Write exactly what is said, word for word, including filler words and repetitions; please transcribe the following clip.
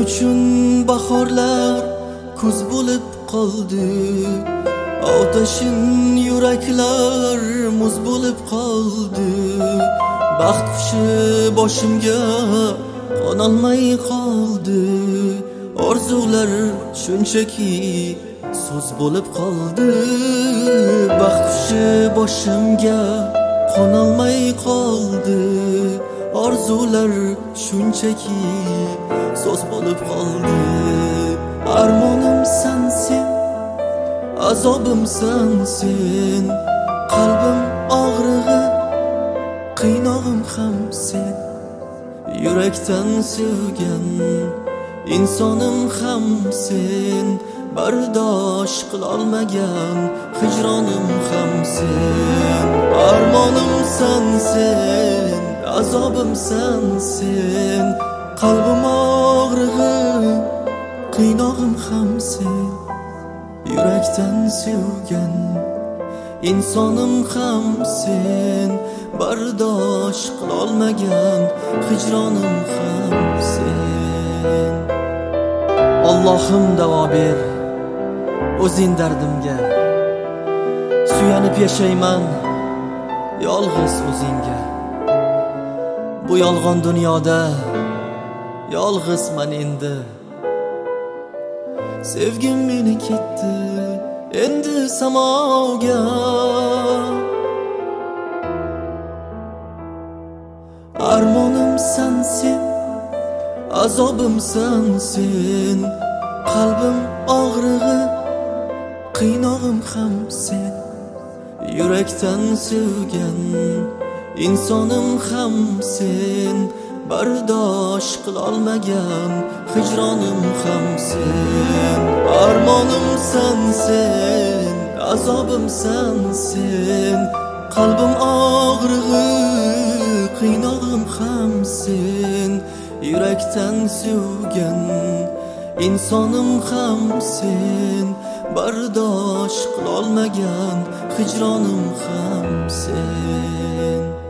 uchun bahorlar kuz bo'lib qoldi, otashin yuraklar muz bo'lib qoldi. Baxt qushi boshimga qonolmay qoldi, orzular shunchaki so'z bo'lib qoldi. Baxt qushi boshimga qonolmay qoldi, orzular shunchaki so'z bo'lib qoldi. Armonim sensin, azobimsan sen, qalbim og'rig'i, qiynog'im ham sen. Yurakdan sevgan insonim ham sen, bardosh qilolmagan hijronim ham sen. Armonim sensin, azobimsan sen, qalbim og'rig'i, qiynog'im ham sen. Yurakdan sevgan insonim ham sen, bardosh qilolmagan hijronim ham sen. Allohim davo ber o'zing dardimga, suyanib yashayman yolg'iz o'zingga. Bu yolg'on dunyoda yolg'izman endi, sevgim meni ketdi endi samoga. Armonim sensin, azobimsan sen, qalbim og'rig'i, qiynog'im ham sen. Yurakdan sevgan insonim ham sen, bardosh qilolmagan hijronim ham sen. Armonim sensin, azobimsan sen, qalbim og'rig'i, qiynog'im ham sen. Yurakdan sevgan insonim ham sen, bardosh qilolmagan hijronim ham sen.